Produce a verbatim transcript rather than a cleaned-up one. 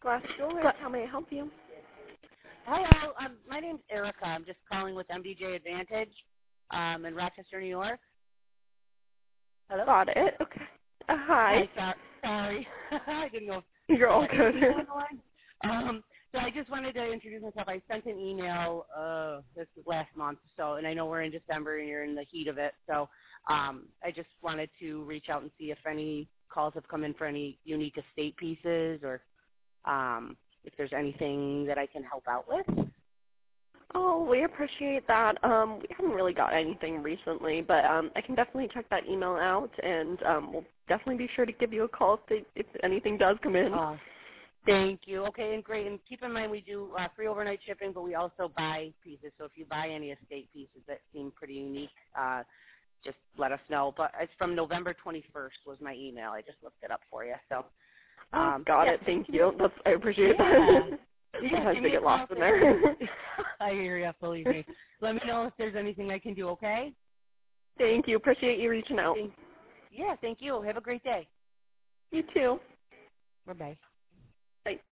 Glass Jewelers, how may I help you? Hello, um, my name's Erica. I'm just calling with M D J Advantage um, in Rochester, New York. Hello? Got it. Okay. Uh, hi. Hi, so- sorry. I didn't know. You're all If good. um, so I just wanted to introduce myself. I sent an email uh, this was last month, so and I know we're in December and you're in the heat of it. So um, I just wanted to reach out and see if any calls have come in for any unique estate pieces or um, if there's anything that I can help out with. Oh, we appreciate that. Um, we haven't really got anything recently, but um, I can definitely check that email out, and um, we'll definitely be sure to give you a call if, they, if anything does come in. Uh, thank you. Okay, and great. And keep in mind we do uh, free overnight shipping, but we also buy pieces. So if you buy any estate pieces that seem pretty unique, uh, just let us know. But it's from November twenty-first was my email. I just looked it up for you. So um, got yeah. it. Thank you. That's, I appreciate Yeah. that. Yeah, Sometimes give they me a get call lost in if there. there's anything. I hear you, believe me. Let me know if there's anything I can do, okay? Thank you. Appreciate you reaching out. Thank, yeah, thank you. Have a great day. You too. Bye-bye. Bye.